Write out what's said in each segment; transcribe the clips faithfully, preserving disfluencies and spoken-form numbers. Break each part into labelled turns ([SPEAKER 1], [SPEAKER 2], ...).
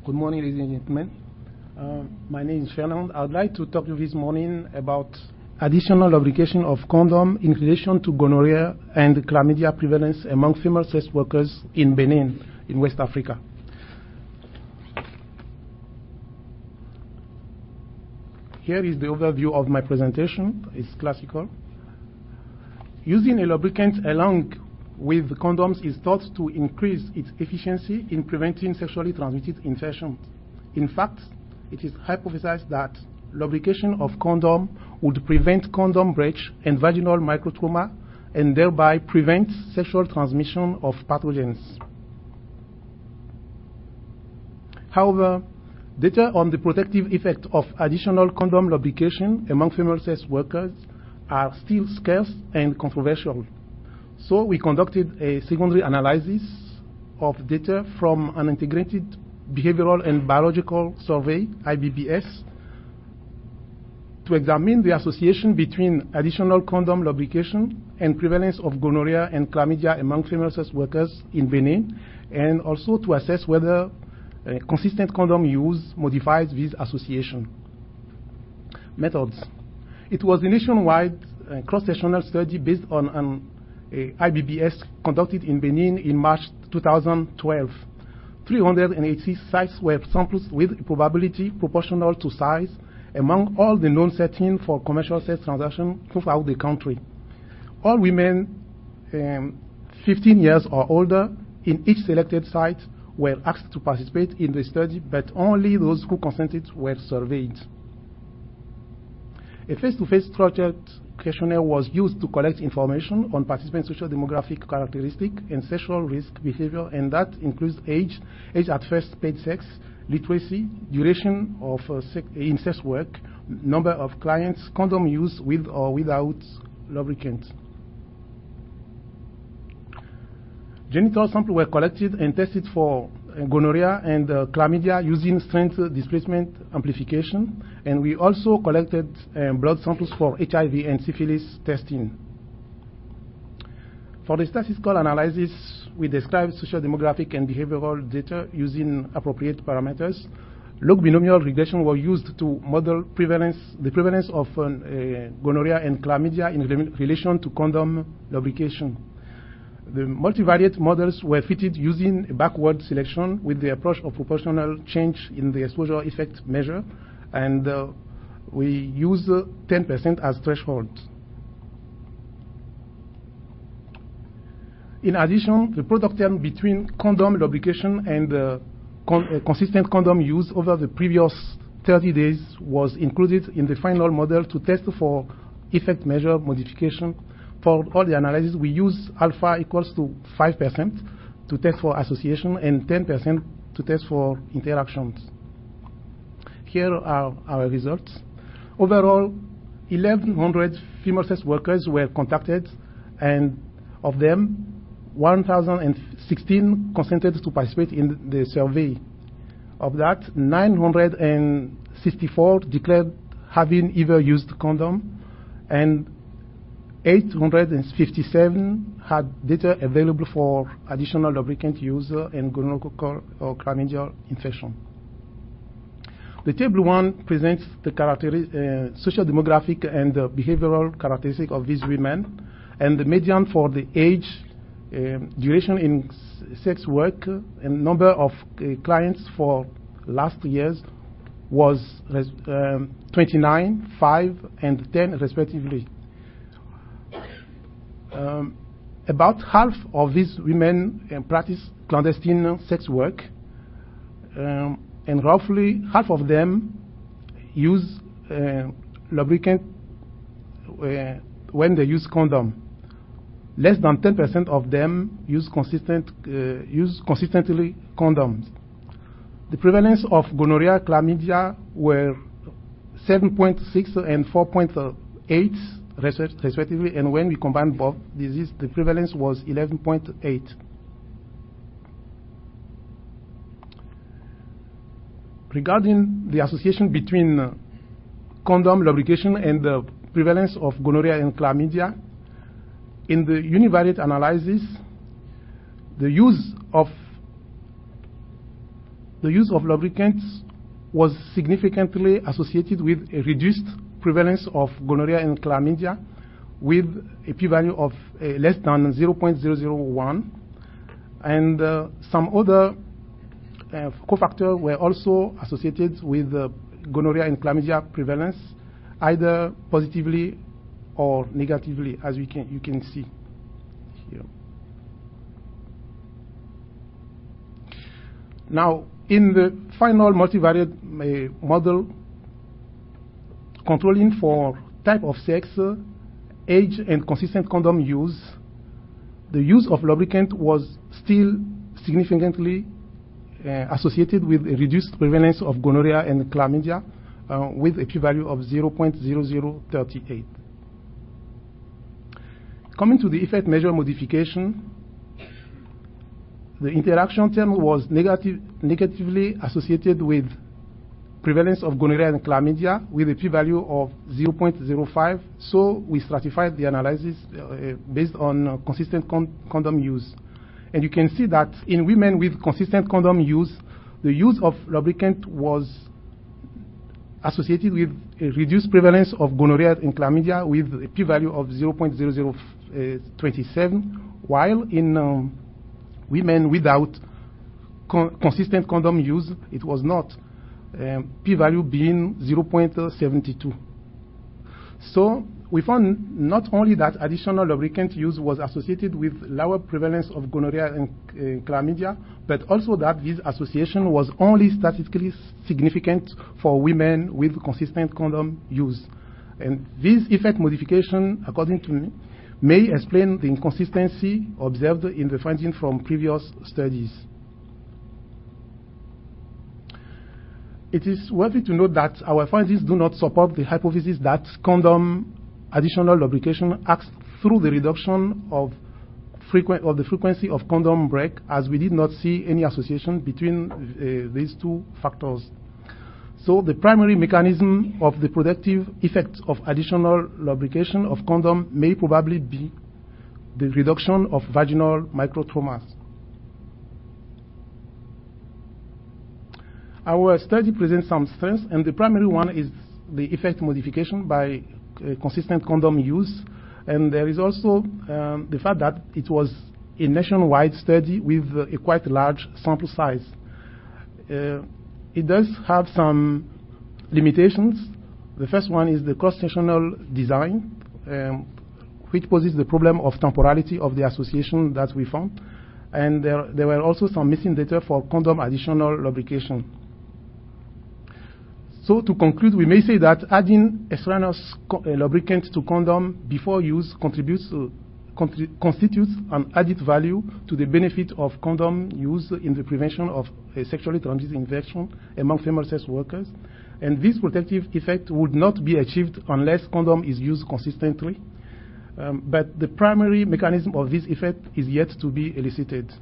[SPEAKER 1] Good morning, ladies and gentlemen. Uh, my name is Fernand. I would like to talk to you this morning about additional lubrication of condom in relation to gonorrhea and chlamydia prevalence among female sex workers in Benin, in West Africa. Here is the overview of my presentation. It's classical. Using a lubricant along with condoms is thought to increase its efficiency in preventing sexually transmitted infections. In fact, it is hypothesized that lubrication of condom would prevent condom breach and vaginal microtrauma and thereby prevent sexual transmission of pathogens. However, data on the protective effect of additional condom lubrication among female sex workers are still scarce and controversial. So we conducted a secondary analysis of data from an integrated behavioral and biological survey, I B B S, to examine the association between additional condom lubrication and prevalence of gonorrhea and chlamydia among female sex workers in Benin, and also to assess whether uh, consistent condom use modifies this association. Methods. It was a nationwide uh, cross-sectional study based on an I B B S conducted in Benin in March two thousand twelve. three hundred eighty sites were sampled with a probability proportional to size among all the known settings for commercial sex transactions throughout the country. All women um, fifteen years or older in each selected site were asked to participate in the study, but only those who consented were surveyed. A face-to-face structured questionnaire was used to collect information on participants' social demographic characteristics and sexual risk behavior, and that includes age, age at first paid sex, literacy, duration of uh, sex, in sex work, number of clients, condom use with or without lubricant. Genital samples were collected and tested for uh, gonorrhea and uh, chlamydia using strength displacement amplification, and we also collected um, blood samples for H I V and syphilis testing. For the statistical analysis, we described social demographic and behavioral data using appropriate parameters. Log binomial regression was used to model prevalence, the prevalence of uh, uh, gonorrhea and chlamydia in re relation to condom lubrication. The multivariate models were fitted using a backward selection with the approach of proportional change in the exposure effect measure, and uh, we use uh, ten percent as threshold. In addition, the product term between condom lubrication and uh, con uh, consistent condom use over the previous thirty days was included in the final model to test for effect measure modification. For all the analysis, we use alpha equals to five percent to test for association and ten percent to test for interactions. Here are our results. Overall, eleven hundred female sex workers were contacted, and of them, one thousand sixteen consented to participate in the survey. Of that, nine hundred sixty-four declared having either used condom, and eight hundred fifty-seven had data available for additional lubricant use and gonococcal or chlamydia infection. The table one presents the uh, social demographic and uh, behavioral characteristics of these women, and the median for the age, um, duration in sex work, and number of uh, clients for last years was um, twenty-nine, five, and ten respectively. Um, about half of these women uh, practice clandestine sex work, um, and roughly half of them use uh, lubricant uh, when they use condom. Less than ten percent of them use consistent uh, use consistently condoms. The prevalence of gonorrhea, chlamydia were seven point six and four point eight. Respectively, and when we combine both diseases, the prevalence was eleven point eight. Regarding the association between uh, condom lubrication and the prevalence of gonorrhea and chlamydia, in the univariate analysis, the use of the use of lubricants was significantly associated with a reduced prevalence of gonorrhea and chlamydia with a p-value of uh, less than zero point zero zero one. And uh, some other uh, cofactors were also associated with uh, gonorrhea and chlamydia prevalence, either positively or negatively, as we can, you can see here. Now, in the final multivariate uh, model, controlling for type of sex, uh, age, and consistent condom use, the use of lubricant was still significantly uh, associated with a reduced prevalence of gonorrhea and chlamydia uh, with a p-value of zero point zero zero three eight. Coming to the effect measure modification, the interaction term was negative, negatively associated with prevalence of gonorrhea and chlamydia with a p-value of zero point zero five, so we stratified the analysis uh, based on uh, consistent con condom use. And you can see that in women with consistent condom use, the use of lubricant was associated with a reduced prevalence of gonorrhea and chlamydia with a p-value of zero point zero zero two seven, while in um, women without con consistent condom use, it was not, um, p-value being zero point seven two. So we found not only that additional lubricant use was associated with lower prevalence of gonorrhea and uh, chlamydia, but also that this association was only statistically significant for women with consistent condom use. And this effect modification, according to me, may explain the inconsistency observed in the findings from previous studies. It is worthy to note that our findings do not support the hypothesis that condom additional lubrication acts through the reduction of, frequent, of the frequency of condom break, as we did not see any association between uh, these two factors. So the primary mechanism of the protective effect of additional lubrication of condom may probably be the reduction of vaginal microtraumas. Our study presents some strengths, and the primary one is the effect modification by uh, consistent condom use. And there is also um, the fact that it was a nationwide study with uh, a quite large sample size. Uh, it does have some limitations. The first one is the cross-sectional design, um, which poses the problem of temporality of the association that we found. And there, there were also some missing data for condom additional lubrication. So to conclude, we may say that adding extraneous uh, lubricant to condom before use contributes to, constitutes an added value to the benefit of condom use in the prevention of a sexually transmitted infection among female sex workers. And this protective effect would not be achieved unless condom is used consistently. Um, but the primary mechanism of this effect is yet to be elicited.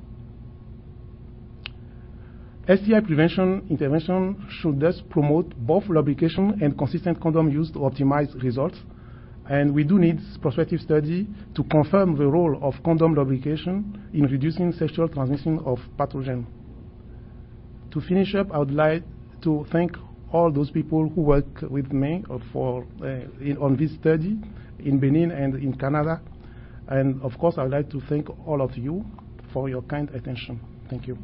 [SPEAKER 1] S T I prevention intervention should thus promote both lubrication and consistent condom use to optimize results. And we do need prospective study to confirm the role of condom lubrication in reducing sexual transmission of pathogen. To finish up, I would like to thank all those people who work with me for, uh, in, on this study in Benin and in Canada. And of course, I would like to thank all of you for your kind attention. Thank you.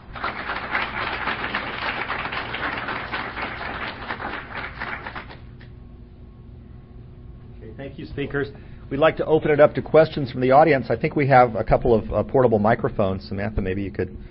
[SPEAKER 2] Thank you, speakers. We'd like to open it up to questions from the audience. I think we have a couple of uh, portable microphones. Samantha, maybe you could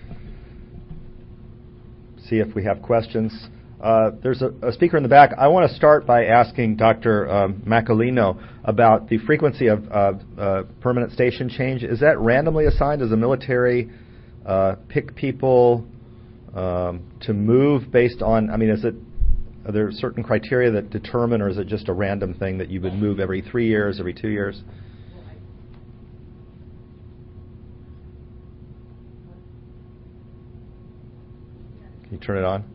[SPEAKER 2] see if we have questions. Uh, there's a, a speaker in the back. I want to start by asking Doctor Um, Macolino about the frequency of uh, uh, permanent station change. Is that randomly assigned? Does the military uh, pick people um, to move based on, I mean, is it, are there certain criteria that determine, or is it just a random thing that you would move every three years, every two years? Can you turn it on?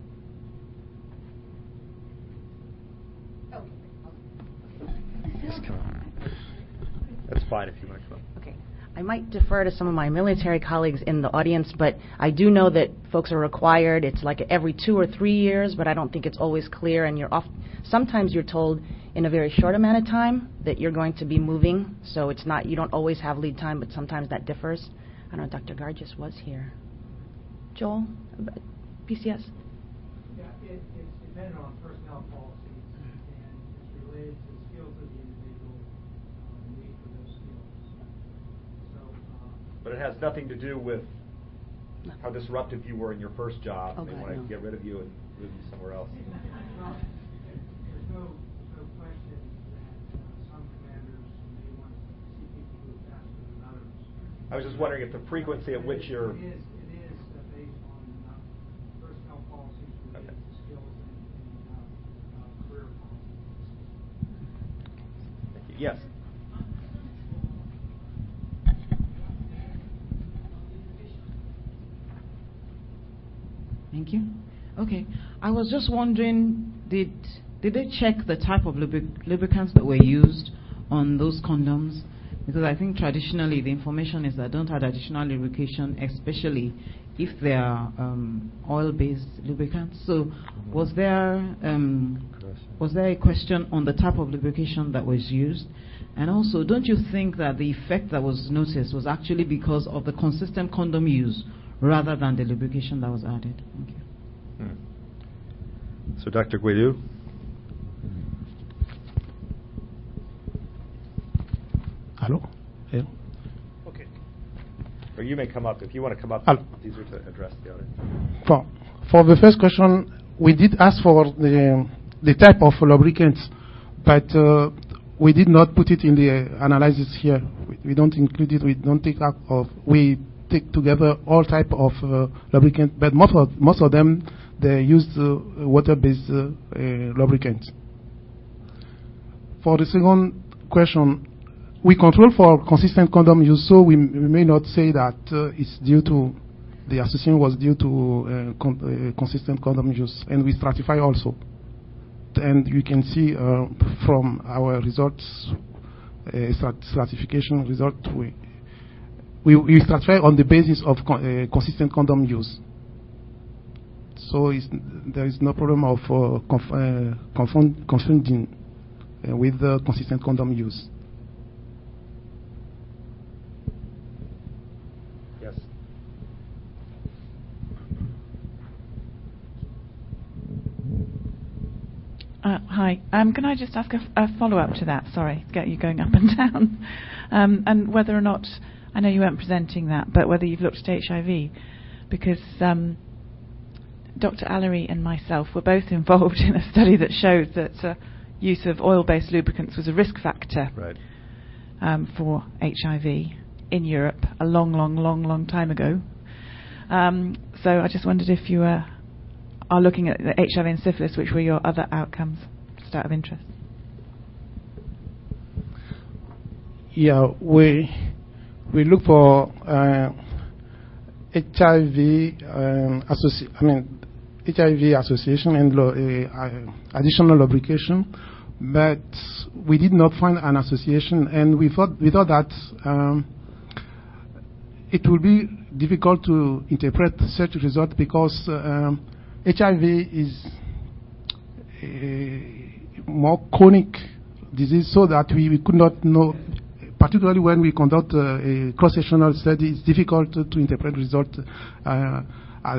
[SPEAKER 2] Yes, come on. That's fine if you want to.
[SPEAKER 3] Okay. I might defer to some of my military colleagues in the audience, but I do know that folks are required. It's like every two or three years, but I don't think it's always clear. And you're off. Sometimes you're told in a very short amount of time that you're going to be moving, so it's not. You don't always have lead time, but sometimes that differs. I don't know. Doctor Gargis was here. Joel, P C S.
[SPEAKER 4] Yeah, it, it's dependent on personnel policies, and it's related to the skills of the individual, uh, the need for those skills. So, uh,
[SPEAKER 2] But it has nothing to do with how disruptive you were in your first job.
[SPEAKER 3] Oh,
[SPEAKER 2] they
[SPEAKER 3] God,
[SPEAKER 2] want to
[SPEAKER 3] no.
[SPEAKER 2] get rid of you and move you somewhere else.
[SPEAKER 4] well, there's no, no question that uh, some commanders may want to see people move faster than others.
[SPEAKER 2] I was just wondering if the frequency at which you're...
[SPEAKER 4] It is, it is uh, based on uh, personnel policies related
[SPEAKER 2] Okay.
[SPEAKER 4] to skills and, and uh, uh, career policies.
[SPEAKER 2] Thank you. Yes.
[SPEAKER 5] Thank you. Okay. I was just wondering, did did they check the type of lubric- lubricants that were used on those condoms? Because I think traditionally the information is that don't add additional lubrication, especially if they are um, oil-based lubricants. So was there um, was there a question on the type of lubrication that was used? And also, don't you think that the effect that was noticed was actually because of the consistent condom use rather than the lubrication that was added? Thank you.
[SPEAKER 2] Hmm. So, Doctor Guidu?
[SPEAKER 1] Hello? Yeah.
[SPEAKER 2] Okay. Or you may come up. If you want to come up,
[SPEAKER 1] Hello.
[SPEAKER 2] it's easier to address the audience.
[SPEAKER 1] For, for the first question, we did ask for the, the type of lubricants, but uh, we did not put it in the analysis here. We, we don't include it. We don't take out of. We take together all type of uh, lubricant, but most of most of them they use uh, water-based uh, uh, lubricants. For the second question, we control for consistent condom use, so we, we may not say that uh, it's due to the association was due to uh, con- uh, consistent condom use, and we stratify also. And you can see uh, from our results, uh, strat- stratification result, we, we we stratify on the basis of con- uh, consistent condom use. So it's, there is no problem of uh, conf- uh, confund- confunding uh, with the consistent condom use.
[SPEAKER 2] Yes.
[SPEAKER 6] Uh, hi. Um, can I just ask a, a follow-up to that? Sorry, get you going up and down. Um, and whether or not, I know you weren't presenting that, but whether you've looked at H I V, because um, Doctor Allery and myself were both involved in a study that showed that uh, use of oil-based lubricants was a risk factor
[SPEAKER 2] Right.
[SPEAKER 6] um, for H I V in Europe a long, long, long, long time ago. Um, so I just wondered if you were are looking at the H I V and syphilis, which were your other outcomes, just out of interest.
[SPEAKER 1] Yeah, we we look for uh, H I V um, associ- I mean H I V association and lo- uh, additional lubrication, but we did not find an association, and we thought we thought that um, it would be difficult to interpret such result because uh, um, H I V is a more chronic disease, so that we, we could not know. Particularly when we conduct uh, a cross-sectional study, it's difficult to, to interpret results. Uh, uh,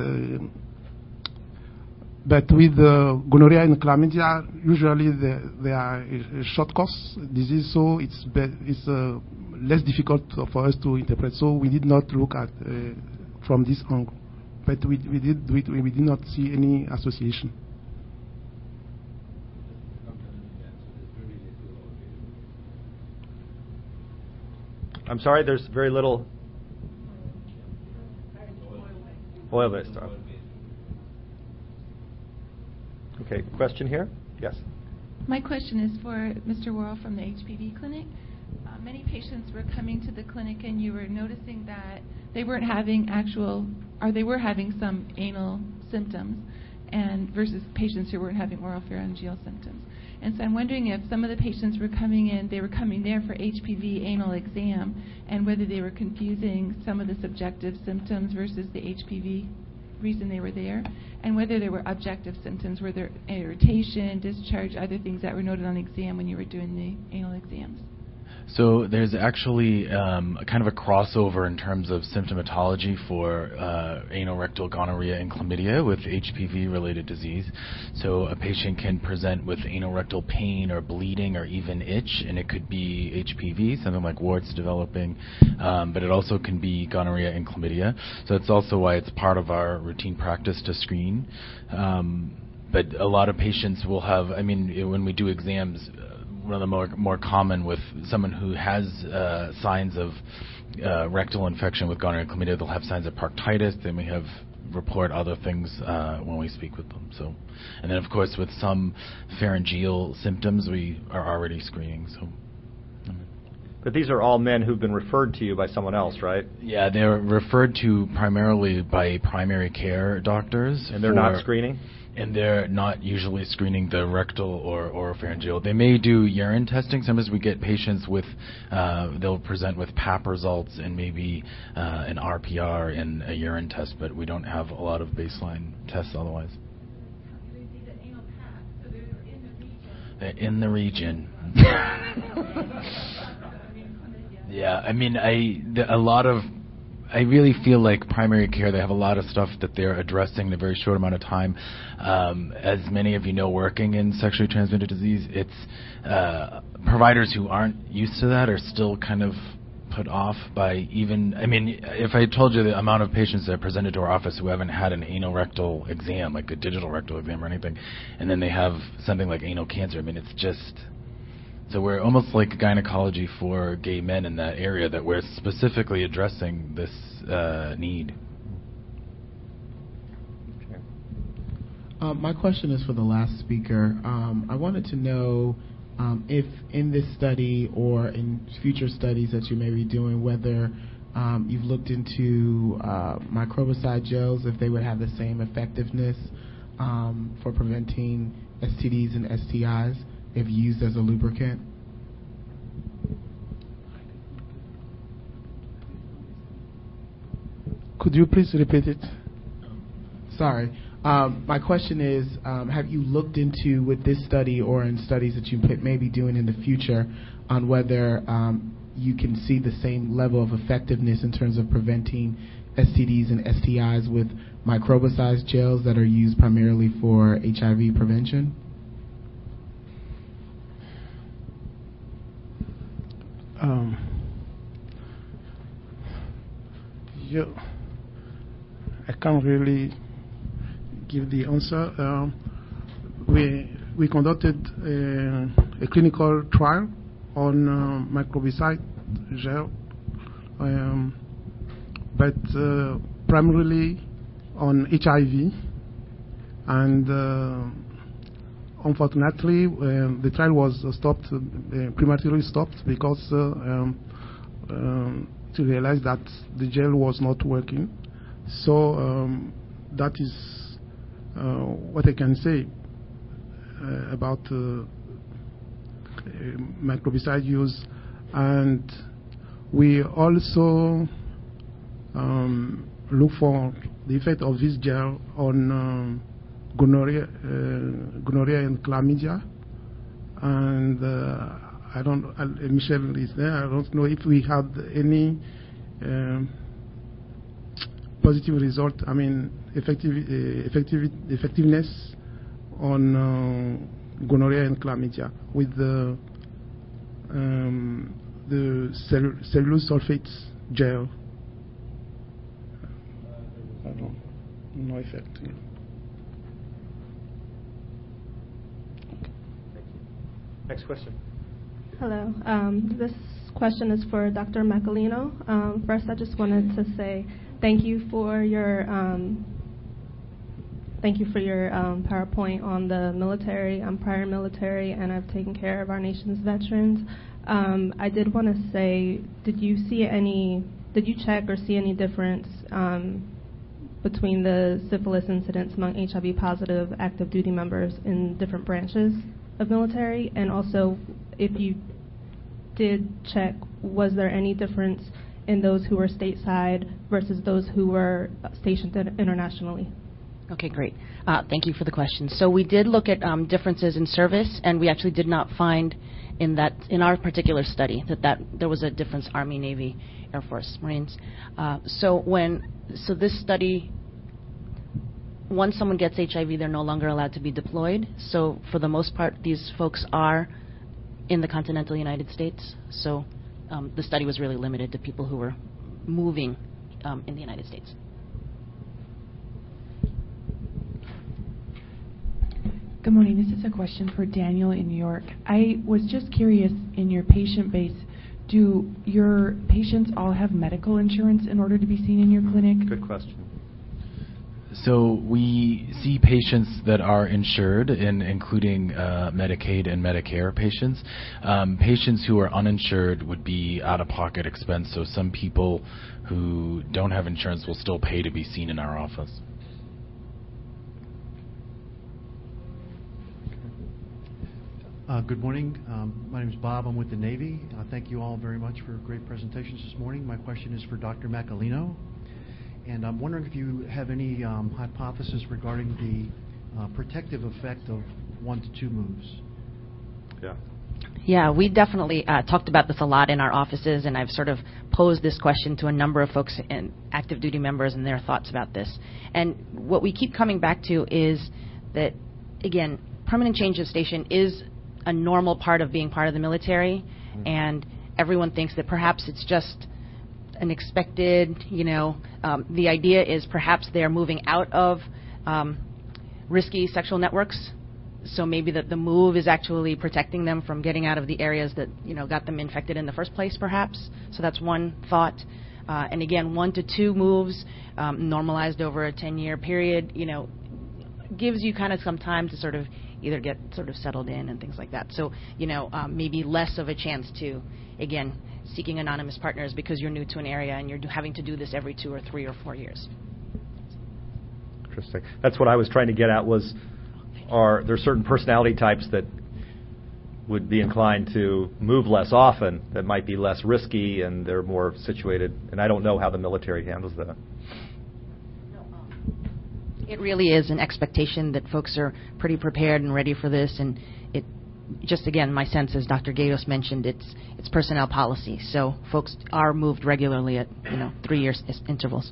[SPEAKER 1] but with uh, gonorrhea and chlamydia, usually they, they are a, a short course disease, so it's be, it's uh, less difficult for us to interpret. So we did not look at uh, from this angle, but we we did we, we did not see any association.
[SPEAKER 2] I'm sorry, there's very little oil-based. Okay, question here? Yes.
[SPEAKER 7] My question is for Mister Worrell from the H P V clinic. Uh, many patients were coming to the clinic and you were noticing that they weren't having actual, or they were having some anal symptoms. and versus patients who weren't having oropharyngeal symptoms. And so I'm wondering if some of the patients were coming in, they were coming there for H P V anal exam, and whether they were confusing some of the subjective symptoms versus the H P V reason they were there, and whether there were objective symptoms, were there irritation, discharge, other things that were noted on exam when you were doing the anal exams.
[SPEAKER 8] So there's actually um, a kind of a crossover in terms of symptomatology for uh, anorectal gonorrhea and chlamydia with H P V-related disease. So a patient can present with anorectal pain or bleeding or even itch, and it could be H P V, something like warts developing, um, but it also can be gonorrhea and chlamydia. So that's also why it's part of our routine practice to screen. Um, but a lot of patients will have, I mean, it, when we do exams, one of the more more common with someone who has uh, signs of uh, rectal infection with gonorrhea and chlamydia, they'll have signs of proctitis. They may have report other things uh, when we speak with them. So, and then of course with some pharyngeal symptoms, we are already screening. So.
[SPEAKER 2] But these are all men who've been referred to you by someone else, right?
[SPEAKER 8] Yeah, they're referred to primarily by primary care doctors.
[SPEAKER 2] And they're not screening?
[SPEAKER 8] And they're not usually screening the rectal or oropharyngeal. They may do urine testing. Sometimes we get patients with, uh, they'll present with P A P results and maybe uh, an R P R and a urine test, but we don't have a lot of baseline tests otherwise. They're in the region. Yeah, I mean, I the, a lot of I really feel like primary care, they have a lot of stuff that they're addressing in a very short amount of time. Um, as many of you know, working in sexually transmitted disease, it's uh, providers who aren't used to that are still kind of put off by even, I mean, if I told you the amount of patients that are presented to our office who haven't had an anorectal exam, like a digital rectal exam or anything, and then they have something like anal cancer, I mean, it's just... So we're almost like gynecology for gay men in that area, that we're specifically addressing this uh, need.
[SPEAKER 9] Okay. Uh, my question is for the last speaker. Um, I wanted to know um, if in this study or in future studies that you may be doing, whether um, you've looked into uh, microbicide gels, if they would have the same effectiveness um, for preventing S T Ds and S T Is if used as a lubricant?
[SPEAKER 1] Could you please repeat it?
[SPEAKER 9] Sorry. Um, my question is, um, have you looked into, with this study or in studies that you may be doing in the future, on whether um, you can see the same level of effectiveness in terms of preventing S T Ds and S T Is with microbicide gels that are used primarily for H I V prevention?
[SPEAKER 1] Um, yeah, I can't really give the answer. Um, we we conducted a, a clinical trial on uh, microbicide gel, um, but uh, primarily on H I V, and uh, unfortunately, um, the trial was uh, stopped, uh, prematurely stopped, because uh, um, um, to realize that the gel was not working. So um, that is uh, what I can say uh, about uh, uh, microbicide use. And we also um, look for the effect of this gel on um, gonorrhea, uh, gonorrhea and chlamydia, and uh, I don't. Uh, Michelle is there. I don't know if we had any um, positive result. I mean, effective, uh, effective effectiveness on uh, gonorrhea and chlamydia with the um, the cell cellulose sulfate gel. I don't no effect. Yeah.
[SPEAKER 2] Next question.
[SPEAKER 10] Hello. Um, this question is for Doctor Macalino. Um, first, I just wanted to say thank you for your um, thank you for your um, PowerPoint on the military. I'm prior military, and I've taken care of our nation's veterans. Um, I did want to say, did you see any? Did you check or see any difference um, between the syphilis incidents among H I V positive active duty members in different branches of military? And also, if you did check, was there any difference in those who were stateside versus those who were stationed internationally?
[SPEAKER 3] Okay, great. Uh, thank you for the question. So we did look at um, differences in service, and we actually did not find in that in our particular study that, that there was a difference Army, Navy, Air Force, Marines. Uh, so when so this study, once someone gets H I V, they're no longer allowed to be deployed. So for the most part, these folks are in the continental United States. So um, the study was really limited to people who were moving um, in the United States.
[SPEAKER 11] Good morning. This is a question for Daniel in New York. I was just curious, in your patient base, do your patients all have medical insurance in order to be seen in your clinic?
[SPEAKER 2] Good question.
[SPEAKER 8] So we see patients that are insured, in, including uh, Medicaid and Medicare patients. Um, patients who are uninsured would be out-of-pocket expense, so some people who don't have insurance will still pay to be seen in our office.
[SPEAKER 12] Uh, good morning. Um, my name is Bob. I'm with the Navy. Uh, thank you all very much for great presentations this morning. My question is for Doctor Macalino. And I'm wondering if you have any um, hypothesis regarding the uh, protective effect of one to two moves.
[SPEAKER 2] Yeah.
[SPEAKER 3] Yeah, we definitely uh, talked about this a lot in our offices, and I've sort of posed this question to a number of folks and active duty members and their thoughts about this. And what we keep coming back to is that, again, permanent change of station is a normal part of being part of the military, mm-hmm. and everyone thinks that perhaps it's just an expected, you know, um, the idea is perhaps they're moving out of um, risky sexual networks, so maybe that the move is actually protecting them from getting out of the areas that, you know, got them infected in the first place, perhaps. So that's one thought. Uh, and again, one to two moves um, normalized over a ten-year period, you know, gives you kind of some time to sort of either get sort of settled in and things like that. So, you know, um, maybe less of a chance to, again, seeking anonymous partners because you're new to an area and you're do, having to do this every two or three or four years.
[SPEAKER 2] Interesting. That's what I was trying to get at was, are there certain personality types that would be inclined to move less often, that might be less risky and they're more situated, and I don't know how the military handles that.
[SPEAKER 3] It really is an expectation that folks are pretty prepared and ready for this, and it just, again, my sense, as Doctor Gatos mentioned, it's it's personnel policy. So folks are moved regularly at, you know, three-year intervals.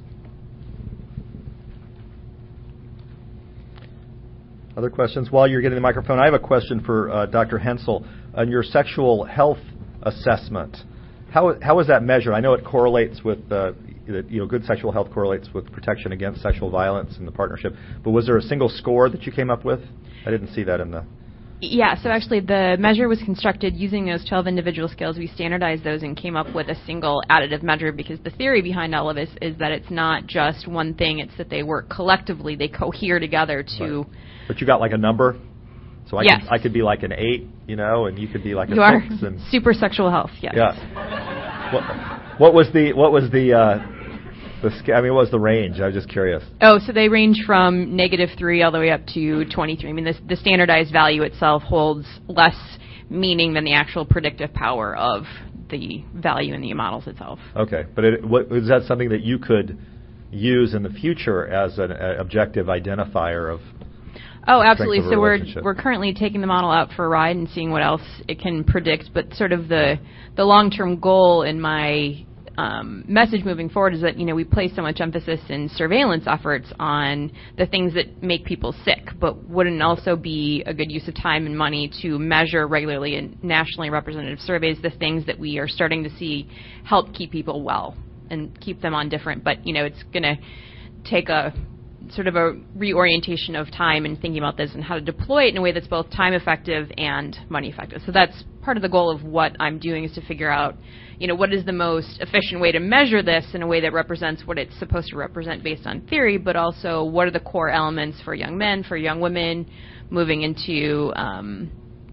[SPEAKER 2] Other questions? While you're getting the microphone, I have a question for uh, Doctor Hensel. On your sexual health assessment, how how is that measured? I know it correlates with uh, that, you know, good sexual health correlates with protection against sexual violence in the partnership. But was there a single score that you came up with? I didn't see that in the...
[SPEAKER 13] Yeah, so actually the measure was constructed using those twelve individual skills. We standardized those and came up with a single additive measure because the theory behind all of this is that it's not just one thing, it's that they work collectively, they cohere together to...
[SPEAKER 2] Right. But you got like a number? So I,
[SPEAKER 13] yes.
[SPEAKER 2] could, I could be like an eight, you know, and you could be like a
[SPEAKER 13] you are
[SPEAKER 2] six. And
[SPEAKER 13] super sexual health, yes.
[SPEAKER 2] Yeah. What, what was the, what was the, uh, the, I mean, what was the range? I was just curious.
[SPEAKER 13] Oh, so they range from negative three all the way up to twenty-three. I mean, this, the standardized value itself holds less meaning than the actual predictive power of the value in the models itself.
[SPEAKER 2] Okay, but it, what, is that something that you could use in the future as an uh, objective identifier of?
[SPEAKER 13] Oh, absolutely. So we're we're currently taking the model out for a ride and seeing what else it can predict. But sort of the the long-term goal in my um, message moving forward is that, you know, we place so much emphasis in surveillance efforts on the things that make people sick, but wouldn't also be a good use of time and money to measure regularly in nationally representative surveys the things that we are starting to see help keep people well and keep them on different. But, you know, it's going to take a sort of a reorientation of time and thinking about this and how to deploy it in a way that's both time effective and money effective. So that's part of the goal of what I'm doing, is to figure out, you know, what is the most efficient way to measure this in a way that represents what it's supposed to represent based on theory, but also what are the core elements for young men, for young women, moving into um,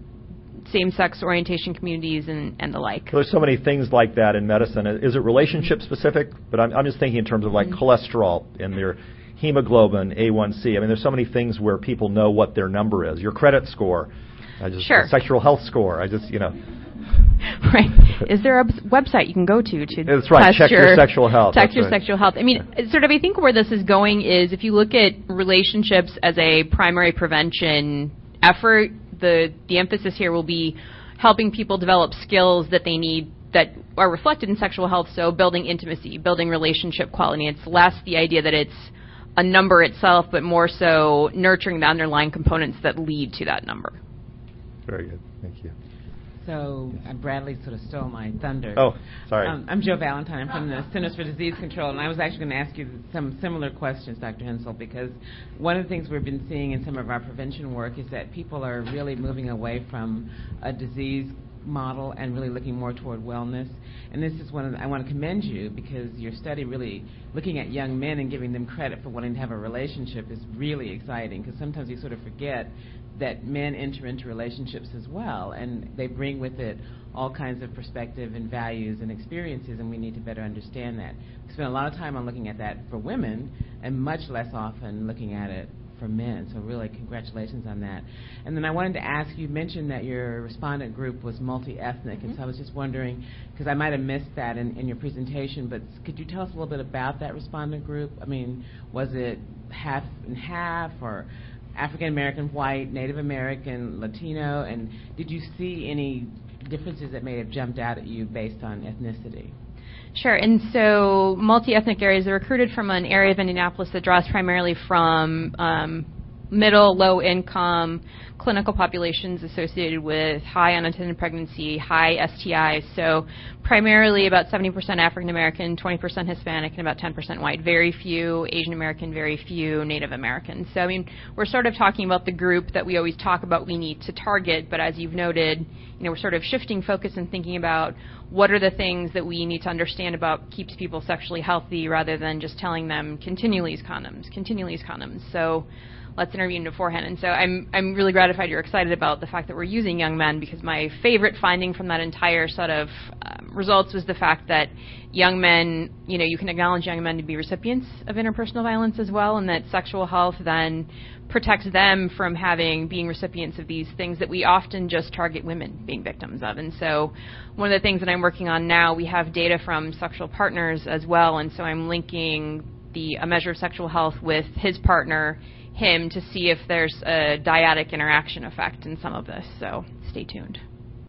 [SPEAKER 13] same-sex orientation communities and, and the like.
[SPEAKER 2] There's so many things like that in medicine. Is it relationship specific? But I'm, I'm just thinking in terms of like mm-hmm. cholesterol in their hemoglobin, A one C. I mean, there's so many things where people know what their number is. Your credit score, I just,
[SPEAKER 13] sure.
[SPEAKER 2] sexual health score. I just, you know.
[SPEAKER 13] Right. Is there a website you can go to to
[SPEAKER 2] That's right.
[SPEAKER 13] test
[SPEAKER 2] Check
[SPEAKER 13] your,
[SPEAKER 2] your sexual health.
[SPEAKER 13] Check
[SPEAKER 2] That's
[SPEAKER 13] your
[SPEAKER 2] right.
[SPEAKER 13] sexual health. I mean, yeah. sort of, I think where this is going is if you look at relationships as a primary prevention effort, the the emphasis here will be helping people develop skills that they need that are reflected in sexual health. So building intimacy, building relationship quality. It's less the idea that it's a number itself, but more so nurturing the underlying components that lead to that number.
[SPEAKER 2] Very good. Thank you.
[SPEAKER 14] So uh, Bradley sort of stole my thunder.
[SPEAKER 2] Oh, sorry.
[SPEAKER 14] Um, I'm Joe Valentine. I'm from the Centers for Disease Control, and I was actually going to ask you some similar questions, Doctor Hensel, because one of the things we've been seeing in some of our prevention work is that people are really moving away from a disease model and really looking more toward wellness. And this is one of the, I want to commend you because your study really looking at young men and giving them credit for wanting to have a relationship is really exciting, because sometimes you sort of forget that men enter into relationships as well, and they bring with it all kinds of perspective and values and experiences, and we need to better understand that. We spend a lot of time on looking at that for women and much less often looking at it for men, so really congratulations on that. And then I wanted to ask, you mentioned that your respondent group was multi-ethnic, mm-hmm. and so I was just wondering, because I might have missed that in, in your presentation, but could you tell us a little bit about that respondent group? I mean, was it half and half, or African American, white, Native American, Latino, and did you see any differences that may have jumped out at you based on ethnicity?
[SPEAKER 13] Sure, and so multi-ethnic areas are recruited from an area of Indianapolis that draws primarily from um, middle, low-income clinical populations associated with high unattended pregnancy, high S T Is. So primarily about seventy percent African American, twenty percent Hispanic, and about ten percent white. Very few Asian American, very few Native American. So I mean, we're sort of talking about the group that we always talk about we need to target, but as you've noted, you know, we're sort of shifting focus and thinking about what are the things that we need to understand about keeps people sexually healthy rather than just telling them continually use condoms, continually use condoms. So let's intervene beforehand. And so I'm I'm really gratified you're excited about the fact that we're using young men, because my favorite finding from that entire set of um, results was the fact that young men, you know, you can acknowledge young men to be recipients of interpersonal violence as well, and that sexual health then protects them from having, being recipients of these things that we often just target women being victims of. And so one of the things that I'm working on now, we have data from sexual partners as well, and so I'm linking the a measure of sexual health with his partner, him, to see if there's a dyadic interaction effect in some of this. So stay tuned.